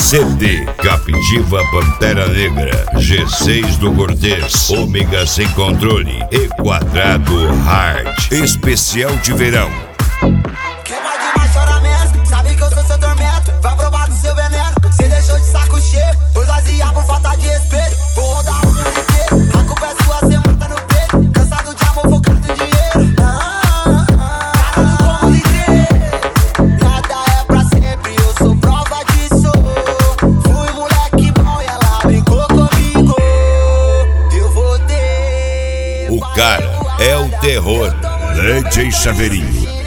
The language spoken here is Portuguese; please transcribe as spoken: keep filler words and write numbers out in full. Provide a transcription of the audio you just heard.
C D, Captiva Pantera Negra, G seis do Cortez, Ômega Sem Controle e Quadrado Hard. Especial de verão. Quem vai demais chora menos, sabe que eu sou seu tormento. Vai provar do seu veneno, cê deixou de saco cheio. Foi vaziar por falta de respeito. Vou rodar o mundo inteiro, a culpa é sua, cê mata no peito. Cansado de amor, focado em dinheiro. Ah, ah, cara do como dizer, nada é pra sempre, eu sou prova disso. Fui moleque bom e ela brincou comigo. Eu vou ter. O cara é o terror. D J Chaveirinho.